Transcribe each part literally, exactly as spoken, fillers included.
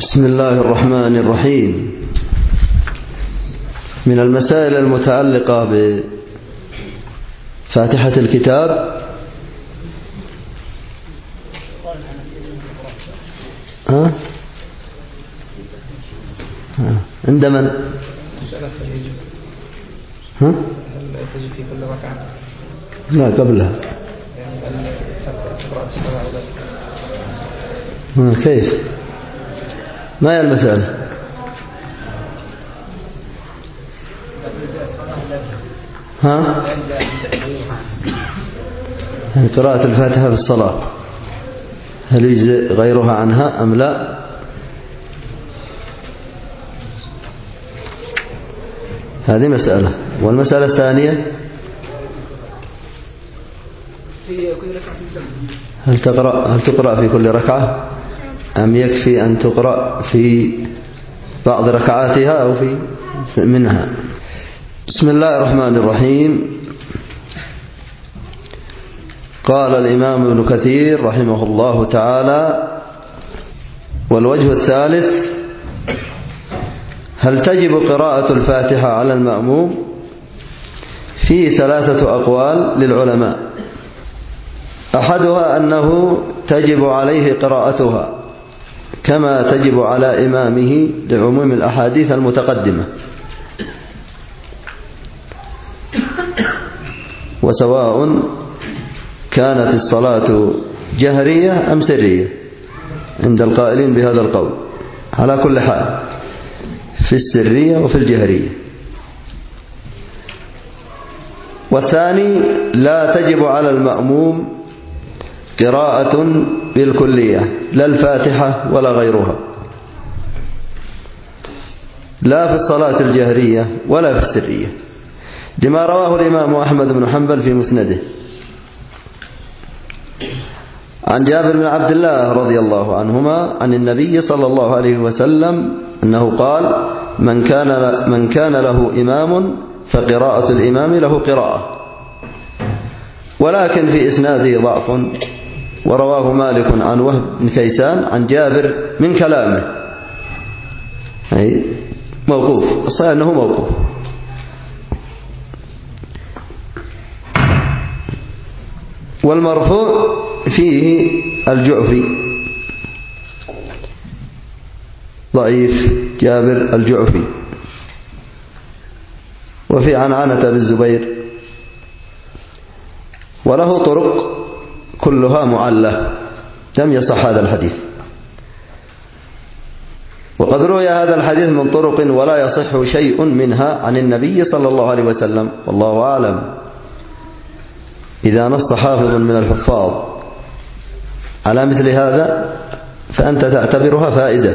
بسم الله الرحمن الرحيم. من المسائل المتعلقة بفاتحة الكتاب ها؟ ها؟ عند من؟ مسألة اليجب. ها؟ هل تجب في كل ركعة؟ لا قبلها. يعني هل تقرأ في الصلاة ها ولا كيف؟ ما هي المسألة؟ ها؟ يعني قراءة الفاتحة في الصلاة هل يجزئ غيرها عنها أم لا؟ هذه مسألة. والمسألة الثانية هل تقرأ هل تقرأ في كل ركعة أم يكفي أن تقرأ في بعض ركعاتها أو في منها؟ بسم الله الرحمن الرحيم. قال الإمام ابن كثير رحمه الله تعالى: والوجه الثالث هل تجب قراءة الفاتحة على المأموم؟ فيه ثلاثة أقوال للعلماء. أحدها أنه تجب عليه قراءتها كما تجب على إمامه لعموم الأحاديث المتقدمة، وسواء كانت الصلاة جهرية أم سرية عند القائلين بهذا القول، على كل حال في السرية وفي الجهرية. والثاني لا تجب على المأموم قراءة بالكلية، لا الفاتحة ولا غيرها، لا في الصلاة الجهرية ولا في السرية، لما رواه الإمام أحمد بن حنبل في مسنده عن جابر بن عبد الله رضي الله عنهما عن النبي صلى الله عليه وسلم أنه قال: من كان من كان له إمام فقراءة الإمام له قراءة. ولكن في إسناده ضعف، ورواه مالك عن وهب بن كيسان عن جابر من كلامه، أي موقوف، الصحيح أنه موقوف. والمرفوع فيه الجعفي ضعيف، جابر الجعفي. وفي عنعنة بالزبير، وله طرق كلها معلة، لم يصح هذا الحديث. وقد روي هذا الحديث من طرق ولا يصح شيء منها عن النبي صلى الله عليه وسلم، والله أعلم. إذا نص حافظ من الحفاظ على مثل هذا فأنت تعتبرها فائدة.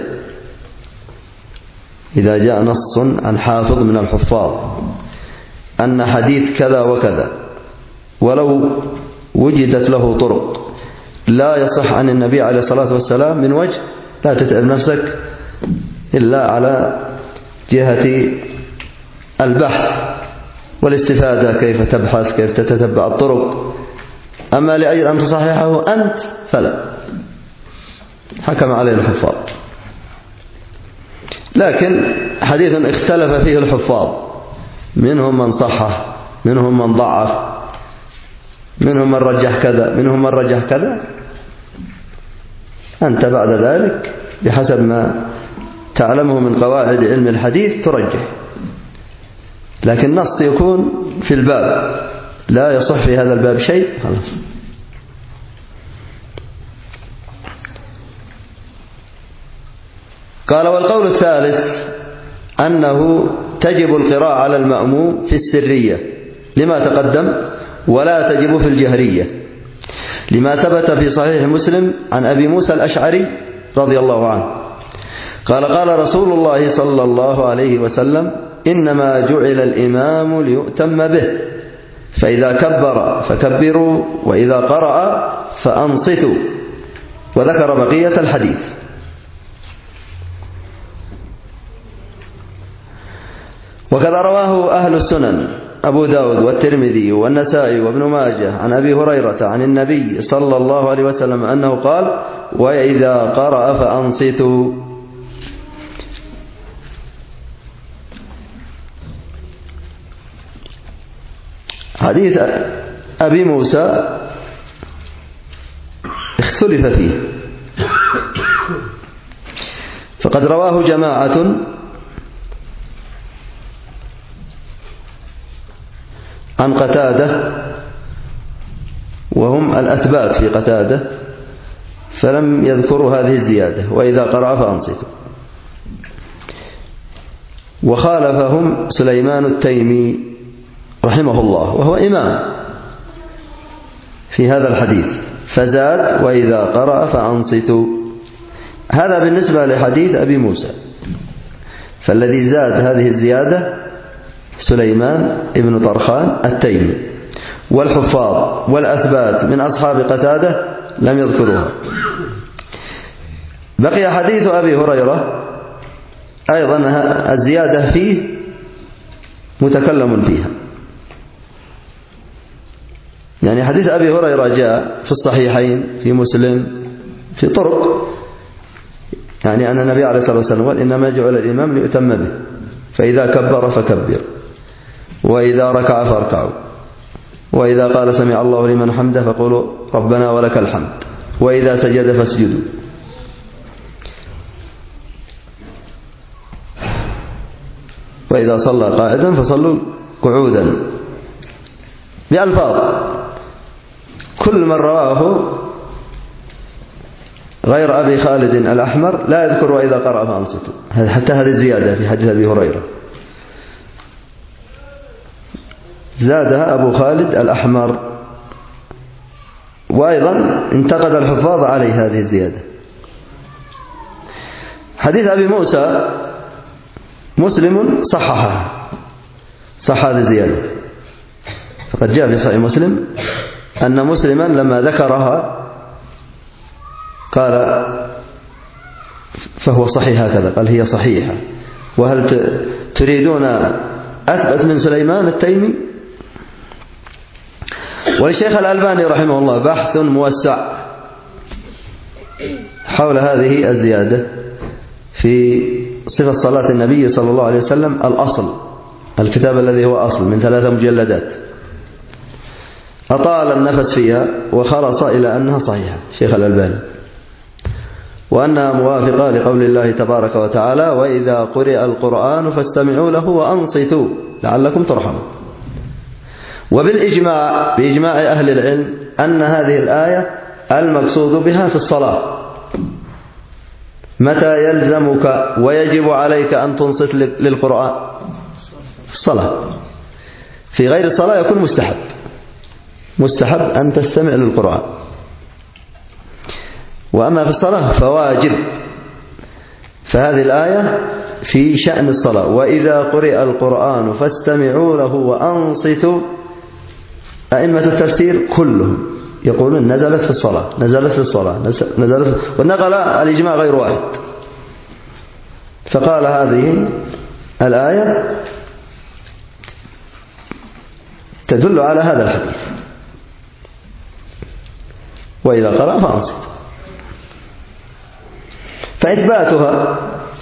إذا جاء نص عن حافظ من الحفاظ أن حديث كذا وكذا، ولو وجدت له طرق لا يصح عن النبي عليه الصلاة والسلام من وجه، لا تتعب نفسك إلا على جهة البحث والاستفادة، كيف تبحث، كيف تتتبع الطرق. أما لأجل أن تصححه أنت فلا، حكم عليه الحفاظ. لكن حديث اختلف فيه الحفاظ، منهم من صحح، منهم من ضعف، منهم من رجح كذا، منهم من رجح كذا. أنت بعد ذلك بحسب ما تعلمه من قواعد علم الحديث ترجح، لكن نص يكون في الباب لا يصح في هذا الباب شيء، خلاص. قال: والقول الثالث أنه تجب القراءة على المأموم في السرية لما تقدم، ولا تجب في الجهرية، لما ثبت في صحيح مسلم عن أبي موسى الأشعري رضي الله عنه قال: قال رسول الله صلى الله عليه وسلم: إنما جعل الإمام ليؤتم به، فإذا كبر فكبروا، وإذا قرأ فأنصتوا. وذكر بقية الحديث. وكذا رواه أهل السنن أبو داود والترمذي والنسائي وابن ماجه عن أبي هريرة عن النبي صلى الله عليه وسلم أنه قال: وإذا قرأ فأنصتوا. حديث أبي موسى اختلف فيه، فقد رواه جماعة عن قتادة وهم الأثبات في قتادة، فلم يذكروا هذه الزيادة وإذا قرأ فأنصتوا. وخالفهم سليمان التيمي رحمه الله وهو إمام في هذا الحديث، فزاد وإذا قرأ فأنصتوا. هذا بالنسبة لحديث أبي موسى، فالذي زاد هذه الزيادة سليمان ابن طرخان التيمي، والحفاظ والأثبات من أصحاب قتادة لم يذكروها. بقي حديث أبي هريرة أيضا الزيادة فيه متكلم فيها، يعني حديث أبي هريرة جاء في الصحيحين في مسلم في طرق، يعني أن النبي عليه الصلاة والسلام قال إنما جعل الإمام ليؤتم به، فإذا كبر فكبر، وإذا ركع فاركعوا، وإذا قال سمع الله لمن حمده فقولوا ربنا ولك الحمد، وإذا سجد فاسجدوا. وإذا صلى قاعدا فصلوا قعودا، بألفاظ كل من رواه غير أبي خالد الأحمر لا يذكر وإذا قرأ فأنصتوا، حتى هذه الزيادة في حديث أبي هريرة زادها أبو خالد الأحمر، وأيضا انتقد الحفاظ عليه هذه الزيادة. حديث أبي موسى مسلم صححها، صح هذه الزيادة، فقد جاء في صحيح مسلم أن مسلما لما ذكرها قال فهو صحيح هكذا، قال هي صحيحة. وهل تريدون أثبت من سليمان التيمي؟ وللشيخ الألباني رحمه الله بحث موسع حول هذه الزيادة في صفة صلاة النبي صلى الله عليه وسلم، الأصل الكتاب الذي هو أصل من ثلاثة مجلدات، أطال النفس فيها وخلص إلى أنها صحيحة شيخ الألباني، وأنها موافقة لقول الله تبارك وتعالى وإذا قرئ القرآن فاستمعوا له وأنصتوا لعلكم ترحمون. وبالإجماع بإجماع أهل العلم أن هذه الآية المقصود بها في الصلاة. متى يلزمك ويجب عليك أن تنصت للقرآن؟ في الصلاة. في غير الصلاة يكون مستحب، مستحب أن تستمع للقرآن، وأما في الصلاة فواجب. فهذه الآية في شأن الصلاة، وإذا قرئ القرآن فاستمعوا له وأنصتوا. أئمة التفسير كلهم يقولون نزلت في الصلاة، نزلت في الصلاة، نزلت في... ونقل الإجماع غير واحد، فقال هذه الآية تدل على هذا الحديث وإذا قرأ فأنصت. فإثباتها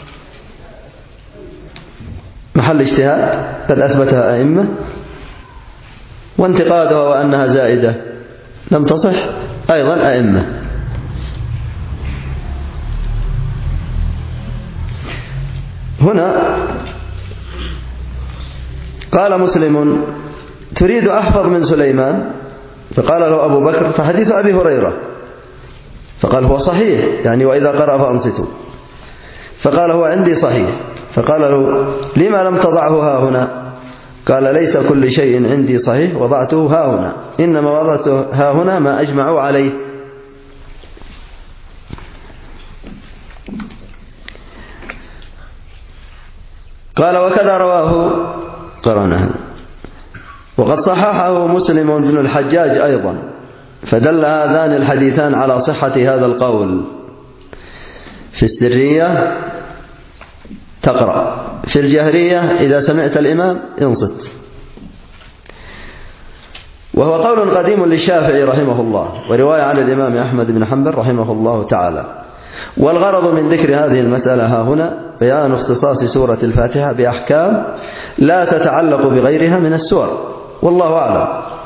محل اجتهاد قد أثبتها أئمة، وانتقادها وأنها زائدة لم تصح أيضا أئمة. هنا قال مسلم تريد أحفظ من سليمان؟ فقال له أبو بكر فحديث أبي هريرة، فقال هو صحيح يعني وإذا قرأ فأنصتوا، فقال هو عندي صحيح، فقال له لما لم تضعه ها هنا؟ قال ليس كل شيء عندي صحيح وضعته ها هنا، إنما وضعته ها هنا ما أجمعوا عليه. قال وكذا رواه قرنه، وقد صححه مسلم بن الحجاج أيضا، فدل هذان الحديثان على صحة هذا القول. في السرية تقرأ، في الجهرية إذا سمعت الإمام انصت. وهو قول قديم للشافعي رحمه الله، ورواية عن الإمام أحمد بن حنبل رحمه الله تعالى. والغرض من ذكر هذه المسألة ها هنا بيان اختصاص سورة الفاتحة بأحكام لا تتعلق بغيرها من السور، والله أعلم.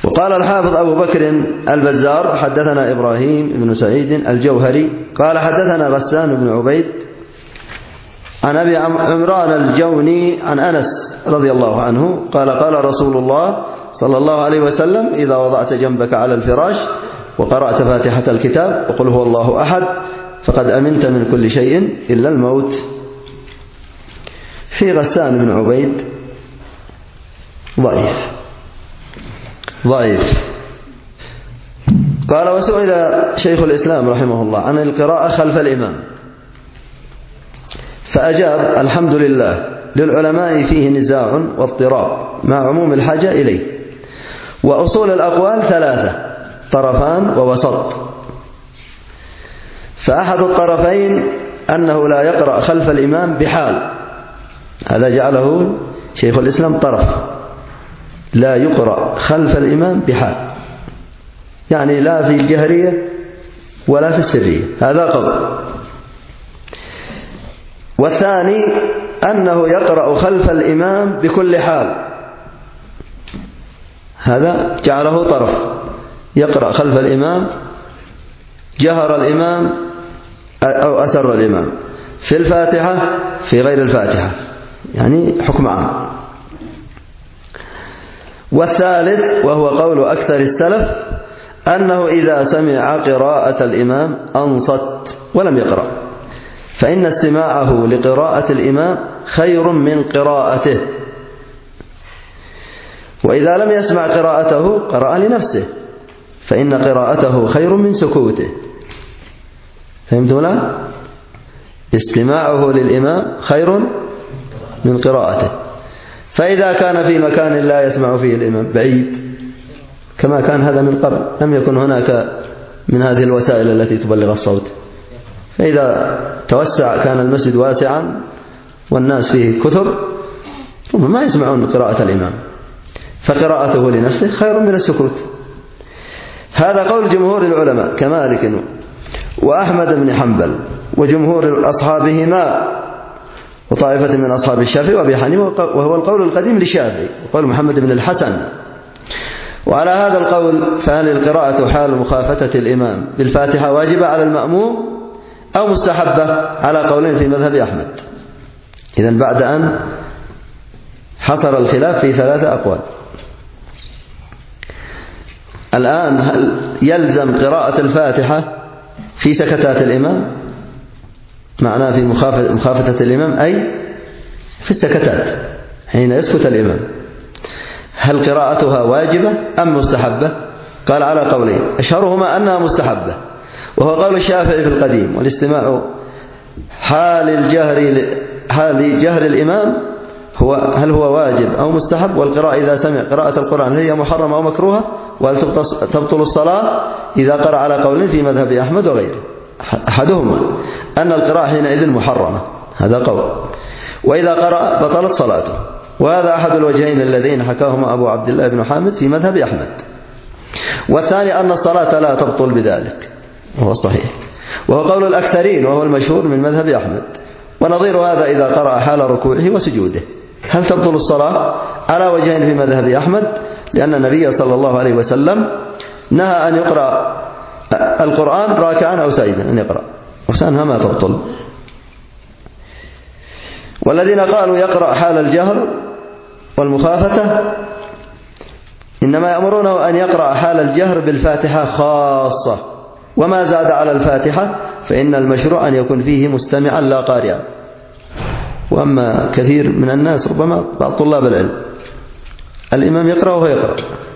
وقال الحافظ أبو بكر البزار حدثنا إبراهيم بن سعيد الجوهري قال حدثنا غسان بن عبيد عن أبي عمران الجوني عن أنس رضي الله عنه قال قال رسول الله صلى الله عليه وسلم إذا وضعت جنبك على الفراش وقرأت فاتحة الكتاب وقل هو الله أحد فقد أمنت من كل شيء إلا الموت. في غسان بن عبيد ضعيف ضعيف قال وسئل شيخ الإسلام رحمه الله عن القراءة خلف الإمام فأجاب الحمد لله للعلماء فيه نزاع واضطراب مع عموم الحاجة إليه، وأصول الأقوال ثلاثة طرفان ووسط، فأحد الطرفين أنه لا يقرأ خلف الإمام بحال، هذا جعله شيخ الإسلام طرف، لا يقرأ خلف الإمام بحال، يعني لا في الجهرية ولا في السرية، هذا قول. والثاني أنه يقرأ خلف الإمام بكل حال، هذا جعله طرف، يقرأ خلف الإمام جهر الإمام أو أسر الإمام في الفاتحة في غير الفاتحة، يعني حكم عام. والثالث وهو قول أكثر السلف أنه إذا سمع قراءة الإمام أنصت ولم يقرأ، فإن استماعه لقراءة الإمام خير من قراءته، وإذا لم يسمع قراءته قرأ لنفسه، فإن قراءته خير من سكوته. فهمتوا لا؟ استماعه للإمام خير من قراءته، فإذا كان في مكان لا يسمع فيه الإمام بعيد كما كان هذا من قبل، لم يكن هناك من هذه الوسائل التي تبلغ الصوت، فإذا توسع كان المسجد واسعا والناس فيه كثر ربما ما يسمعون قراءة الإمام، فقراءته لنفسه خير من السكوت. هذا قول جمهور العلماء كمالك وأحمد بن حنبل وجمهور أصحابهما وطائفة من أصحاب الشافعي وأبي حنيفة، وهو القول القديم للشافعي وقول محمد بن الحسن. وعلى هذا القول فهل القراءة حال مخافتة الإمام بالفاتحة واجبة على المأموم أو مستحبة؟ على قولين في مذهب أحمد. إذن بعد أن حصر الخلاف في ثلاثة أقوال، الآن هل يلزم قراءة الفاتحة في سكتات الإمام؟ معناه في مخافتة الإمام أي في السكتات حين يسكت الإمام، هل قراءتها واجبة أم مستحبة؟ قال على قولين، أشهرهما أنها مستحبة، وهو قول الشافعي في القديم، والاستماع حال الجهر حال جهر الإمام هو هل هو واجب أو مستحب، والقراءة إذا سمع قراءة القرآن هي محرمة أو مكروهة، وهل تبطل الصلاة إذا قرأ على قولين في مذهب أحمد وغيره. أحدهما أن القراءة حينئذ محرمة، هذا قول، وإذا قرأ بطلت صلاته، وهذا أحد الوجهين اللذين حكاهما أبو عبد الله بن حامد في مذهب أحمد. والثاني أن الصلاة لا تبطل بذلك، وهو الصحيح، وهو قول الأكثرين وهو المشهور من مذهب أحمد. ونظير هذا إذا قرأ حال ركوعه وسجوده، هل تبطل الصلاة؟ على وجهين في مذهب أحمد، لأن النبي صلى الله عليه وسلم نهى أن يقرأ القرآن راكعا أو ساجدا، أن يقرأ، وسأنها ما تبطل. والذين قالوا يقرأ حال الجهر والمخافة إنما يأمرونه أن يقرأ حال الجهر بالفاتحة خاصة، وما زاد على الفاتحة فإن المشروع أن يكون فيه مستمعا لا قارئا. وأما كثير من الناس ربما بعض طلاب العلم الإمام يقرأ وهو يقرأ،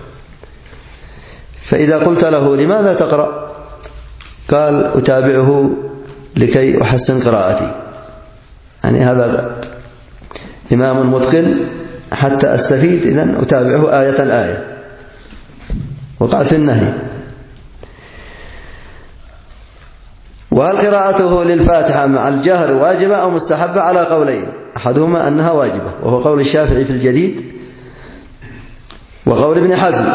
فإذا قلت له لماذا تقرأ؟ قال أتابعه لكي أحسن قراءتي، يعني هذا إمام متقن حتى أستفيد، إذن أتابعه آية آية، وقع في النهي. وهل قراءته للفاتحة مع الجهر واجبة أو مستحبة؟ على قولين، أحدهما أنها واجبة وهو قول الشافعي في الجديد وقول ابن حزم،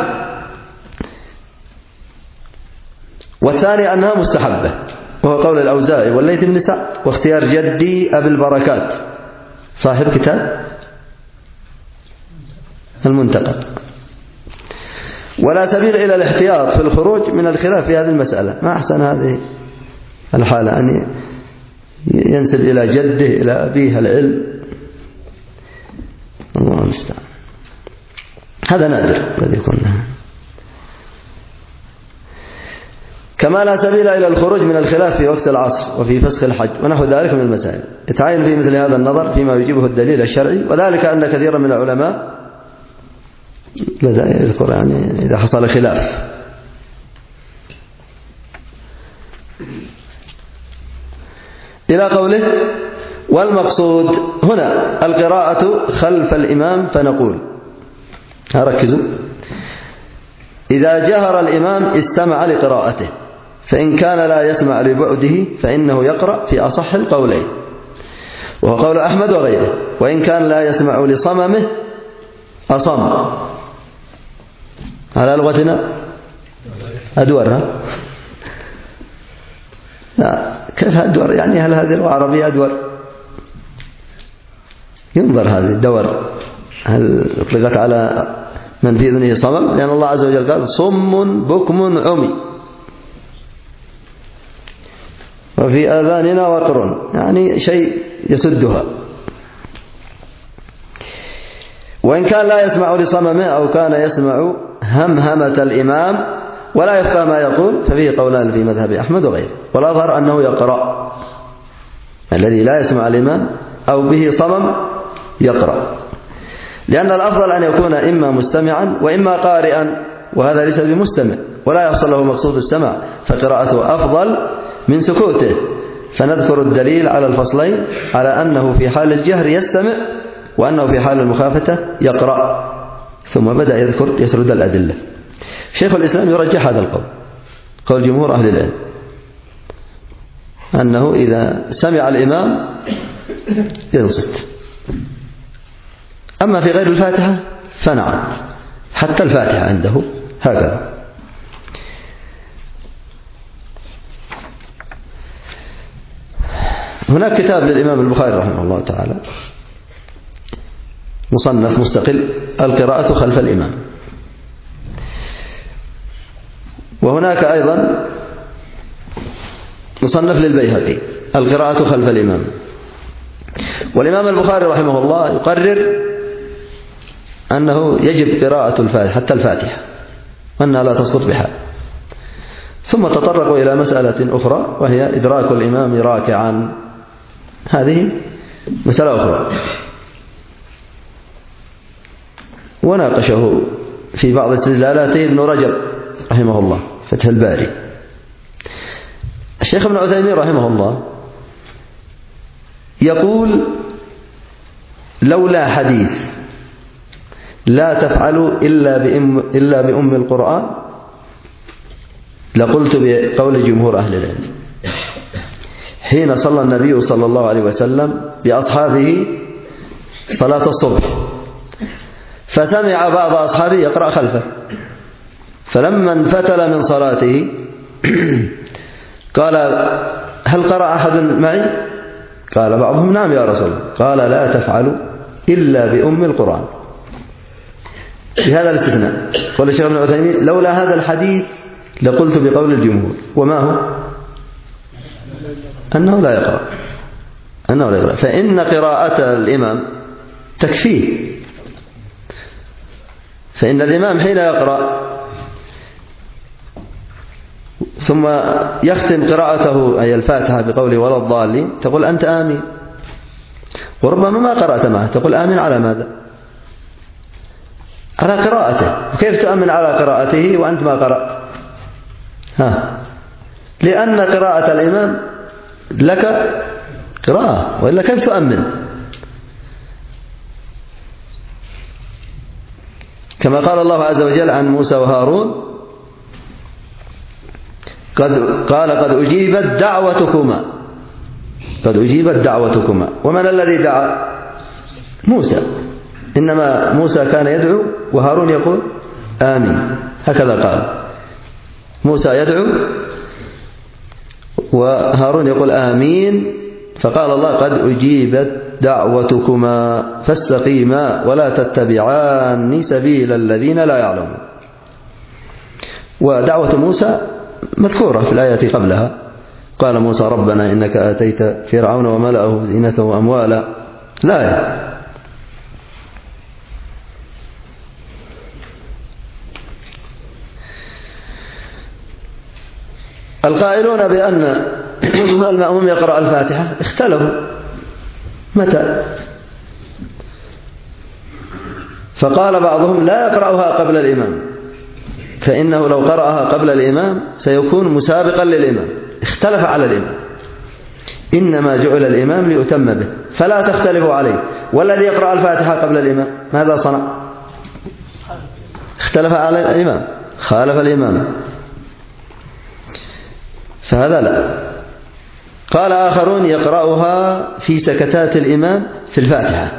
والثاني أنها مستحبة وهو قول الأوزاعي والليث بن سعد واختيار جدي أبي البركات صاحب كتاب المنتقى. ولا سبيل إلى الاحتياط في الخروج من الخلاف في هذه المسألة. ما أحسن هذه الحالة أن ينسب إلى جده إلى أبيه العلم، الله المستعان. هذا نادر الذي يكون. كما لا سبيل إلى الخروج من الخلاف في وقت العصر وفي فسخ الحج ونحو ذلك من المسائل. يتعين في مثل هذا النظر فيما يجيبه الدليل الشرعي، وذلك أن كثيرا من العلماء بدأ يذكر يعني إذا حصل خلاف. إلى قوله والمقصود هنا القراءة خلف الإمام، فنقول ركزوا: إذا جهر الإمام استمع لقراءته، فإن كان لا يسمع لبعده فإنه يقرأ في أصح القولين، وهو قول أحمد وغيره. وإن كان لا يسمع لصممه أصم. على لغتنا أدورها. لا، كيف أدور؟ يعني هل هذه اللغة العربية أدور؟ ينظر هذه الدور هل اطلقت على من في أذنه صمم؟ لأن الله عز وجل قال صم بكم عمي وفي آذاننا وقر، يعني شيء يسدها. وإن كان لا يسمع لصممه أو كان يسمع همهمة الإمام ولا يفقه ما يقول، ففيه قولان في مذهب أحمد وغيره، والأظهر أنه يقرأ. الذي لا يسمع الإمام أو به صمم يقرأ، لأن الأفضل أن يكون إما مستمعا وإما قارئا، وهذا ليس بمستمع ولا يحصل له مقصود السمع، فقراءته أفضل من سكوته. فنذكر الدليل على الفصلين على أنه في حال الجهر يستمع وأنه في حال المخافة يقرأ، ثم بدأ يذكر يسرد الأدلة. شيخ الإسلام يرجح هذا القول، قول جمهور أهل العلم، أنه إذا سمع الإمام ينصت. أما في غير الفاتحة فنعم، حتى الفاتحة عنده هكذا. هناك كتاب للإمام البخاري رحمه الله تعالى مصنف مستقل، القراءة خلف الإمام. وهناك أيضا مصنف للبيهقي، القراءة خلف الإمام. والإمام البخاري رحمه الله يقرر أنه يجب قراءة الفاتحة حتى الفاتحة، وأنها لا تسقط بحال. ثم تطرقوا إلى مسألة أخرى وهي إدراك الإمام راكعا، هذه مسألة أخرى، وناقشه في بعض استدلالاته ابن رجب رحمه الله فتح الباري. الشيخ ابن عثيمين رحمه الله يقول: لولا حديث لا تفعلوا إلا بأم, إلا بأم القرآن لقلت بقول جمهور أهل العلم. حين صلى النبي صلى الله عليه وسلم بأصحابه صلاة الصبح، فسمع بعض أصحابه يقرأ خلفه، فلما انفتل من صلاته قال: هل قرأ أحد معي؟ قال بعضهم: نعم يا رسول الله. قال: لا تفعلوا إلا بأم القرآن. بهذا الاستثناء قال الشيخ ابن عثيمين: لولا هذا الحديث لقلت بقول الجمهور. وما هو؟ أنه لا يقرأ، أنه لا يقرأ، فإن قراءة الإمام تكفيه. فإن الإمام حين يقرأ ثم يختم قراءته أي الفاتحة بقوله ولا الضالين، تقول أنت آمين، وربما ما قرأت معه تقول آمين على ماذا؟ على قراءته. وكيف تؤمن على قراءته وأنت ما قرأت؟ ها، لأن قراءة الإمام لك قراءة، وإلا كيف تؤمن؟ كما قال الله عز وجل عن موسى وهارون: قد قال قد أجيبت دعوتكما، قد أجيبت دعوتكما. ومن الذي دعا؟ موسى، إنما موسى كان يدعو وهارون يقول آمين، هكذا قال. موسى يدعو وهارون يقول آمين، فقال الله: قد أجيبت دعوتكما فاستقيما ولا تتبعان سبيل الذين لا يعلمون. ودعوة موسى مذكورة في الآية قبلها. قال موسى ربنا إنك آتيت فرعون وملأه زينة وأموالا. لا القائلون بأن المأموم يقرأ الفاتحة اختلفوا متى، فقال بعضهم لا يقرأها قبل الإمام، فإنه لو قرأها قبل الإمام سيكون مسابقا للإمام. اختلف على الإمام، إنما جعل الإمام ليتم به فلا تختلفوا عليه. والذي يقرأ الفاتحة قبل الإمام ماذا صنع؟ اختلف على الإمام، خالف الإمام، فهذا لا. قال آخرون يقرأها في سكتات الإمام في الفاتحة.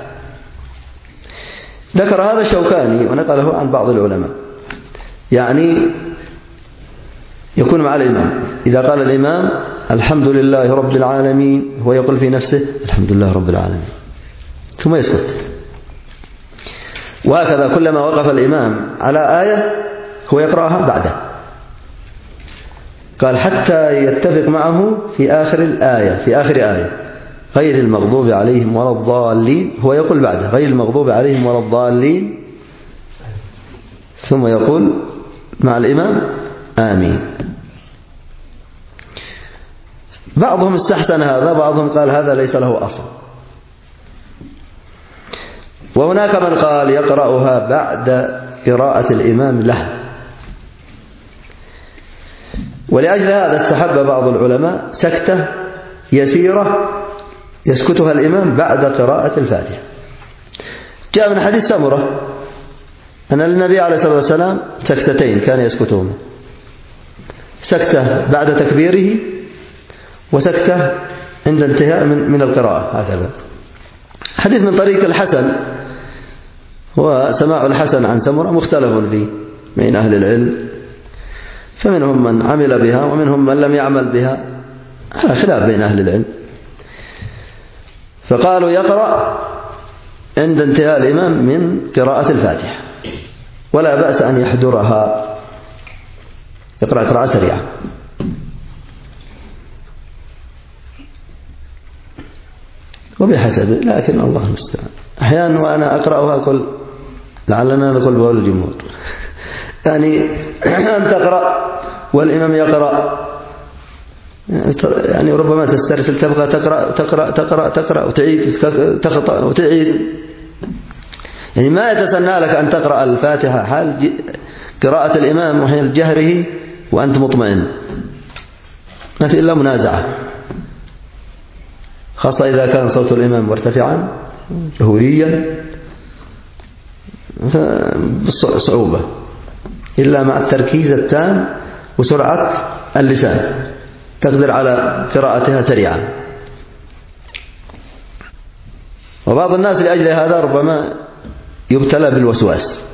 ذكر هذا الشوكاني ونقله عن بعض العلماء، يعني يكون مع الإمام إذا قال الإمام الحمد لله رب العالمين هو يقول في نفسه الحمد لله رب العالمين ثم يسكت. وهكذا كلما وقف الإمام على آية هو يقرأها بعده. قال حتى يتفق معه في آخر الآية، في آخر آية غير المغضوب عليهم ولا الضالين، هو يقول بعده غير المغضوب عليهم ولا الضالين، ثم يقول مع الإمام آمين. بعضهم استحسن هذا، بعضهم قال هذا ليس له أصل. وهناك من قال يقرأها بعد قراءة الإمام له. ولأجل هذا استحب بعض العلماء سكتة يسيرة يسكتها الإمام بعد قراءة الفاتحة. جاء من حديث سمرة أن النبي عليه الصلاة والسلام سكتتين كان يسكتهما، سكتة بعد تكبيره وسكتة عند انتهاء من, من القراءة، هكذا. حديث من طريق الحسن، وسماع الحسن عن سمرة مختلف فيه بين أهل العلم، فمنهم من عمل بها ومنهم من لم يعمل بها، على خلاف بين أهل العلم. فقالوا يقرأ عند انتهاء الإمام من قراءة الفاتحة ولا بأس أن يحضرها، يقرأ قراءة سريعة. وبحسب، لكن الله المستعان. أحيانا وأنا أقرأها أقول لعلنا نقول بقول الجمهور يعني أن تقرأ والإمام يقرأ، يعني ربما تسترسل تبغى تقرأ تقرأ تقرأ تقرأ وتعيد تخطأ وتعيد، يعني ما يتسنى لك أن تقرأ الفاتحة حال قراءة الإمام وحين جهره وأنت مطمئن، ما في إلا منازعة، خاصة إذا كان صوت الإمام مرتفعا جهوريا صعوبة، إلا مع التركيز التام وسرعة اللسان تقدر على قراءتها سريعا. وبعض الناس لأجل هذا ربما يبتلى بالوسواس،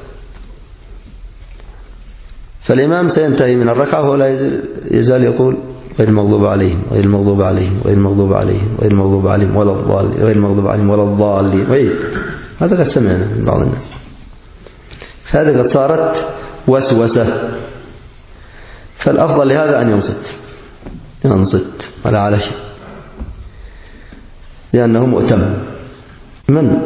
فالإمام سينتهي من الركعة وهو لا يزال يقول غير المغضوب عليهم غير المغضوب عليهم غير المغضوب عليهم غير المغضوب عليهم ولا الضالين غير المغضوب عليهم ولا الضالين وعيد. هذا قد سمعنا من بعض الناس، فهذا قد صارت وسوسة. فالأفضل لهذا أن ينصت ينصت ولا على شيء، لأنه مؤتم. من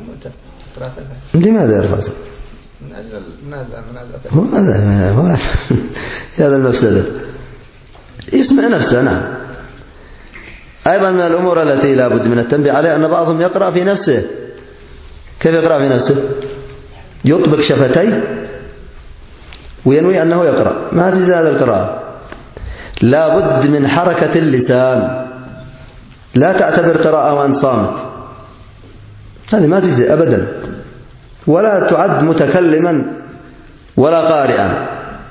لماذا يرفع صوته؟ من أجل المنازع هو هذا هو هذا المفسدة، يسمع نفسه. نعم. أيضا من الأمور التي لا بد من التنبيه عليها أن بعضهم يقرأ في نفسه. كيف يقرأ في نفسه؟ يطبق شفتيه وينوي أنه يقرأ، ما تجزي هذا القراءة. لا بد من حركة اللسان، لا تعتبر قراءة وأنت صامت، هذه ما تجزي أبدا، ولا تعد متكلما ولا قارئا.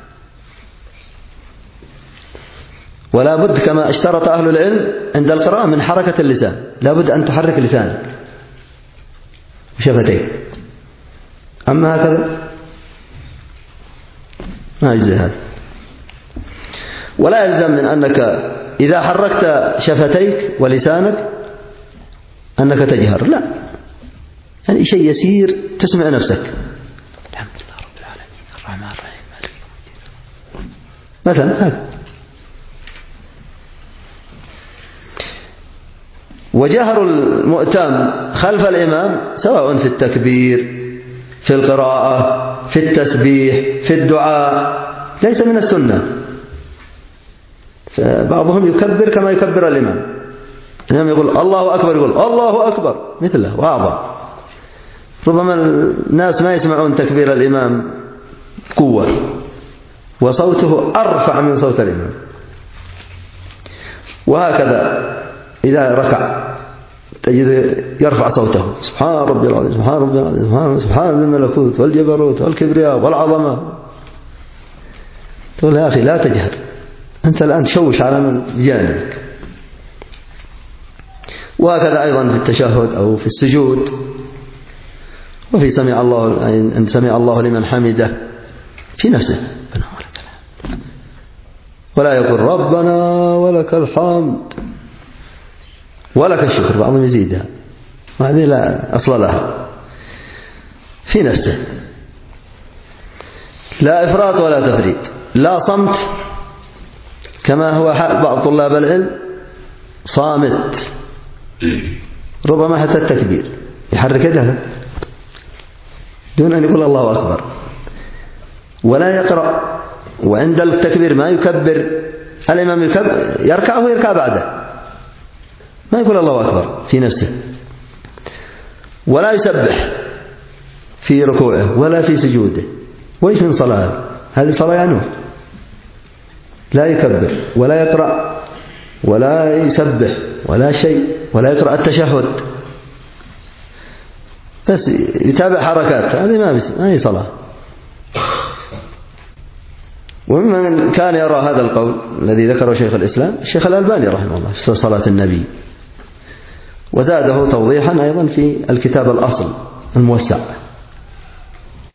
ولا بد كما اشترط أهل العلم عند القراءة من حركة اللسان، لا بد أن تحرك لسانك وشفتيك، أما هكذا ما يجزي هذا. ولا يلزم من أنك إذا حركت شفتيك ولسانك أنك تجهر، لا، يعني شيء يسير تسمع نفسك. الحمد لله رب العالمين الرحمن الرحيم مالك يوم الدين. مثلا هذا. وجهر المؤتم خلف الإمام سواء في التكبير، في القراءة، في التسبيح، في الدعاء، ليس من السنة. فبعضهم يكبر كما يكبر الإمام، الإمام يقول الله أكبر يقول الله أكبر مثله وأعظم. ربما الناس ما يسمعون تكبير الإمام قوة، وصوته أرفع من صوت الإمام. وهكذا إذا ركع تجد يرفع صوته سبحان ربي العظيم سبحان ربي العظيم سبحان سبحان الملكوت والجبروت والكبرياء والعظمة. تقول يا أخي لا تجهر، أنت الآن تشوش على من بجانبك. وهكذا أيضا في التشهد أو في السجود، وفي سمع الله أن سمع الله لمن حمده في نفسه، ولا يقول ربنا ولك الحمد ولك الشكر، بعضهم يزيدها، وهذه لا أصل لها، في نفسه، لا إفراط ولا تفريط، لا صمت كما هو حال بعض طلاب العلم، صامت ربما حتى التكبير يحرك يده دون أن يقول الله أكبر، ولا يقرأ، وعند التكبير ما يكبر الإمام، يكبر يركع ويركع بعده، ما يقول الله أكبر في نفسه، ولا يسبح في ركوعه ولا في سجوده. وإيش من صلاة؟ هذه صلاة يعني لا يكبر ولا يقرأ ولا يسبح ولا شيء، ولا يقرأ التشهد، بس يتابع حركات، هذه ما هي صلاة. وممن كان يرى هذا القول الذي ذكره شيخ الإسلام الشيخ الألباني رحمه الله في صلاة النبي، وزاده توضيحا أيضا في الكتاب الأصل الموسع.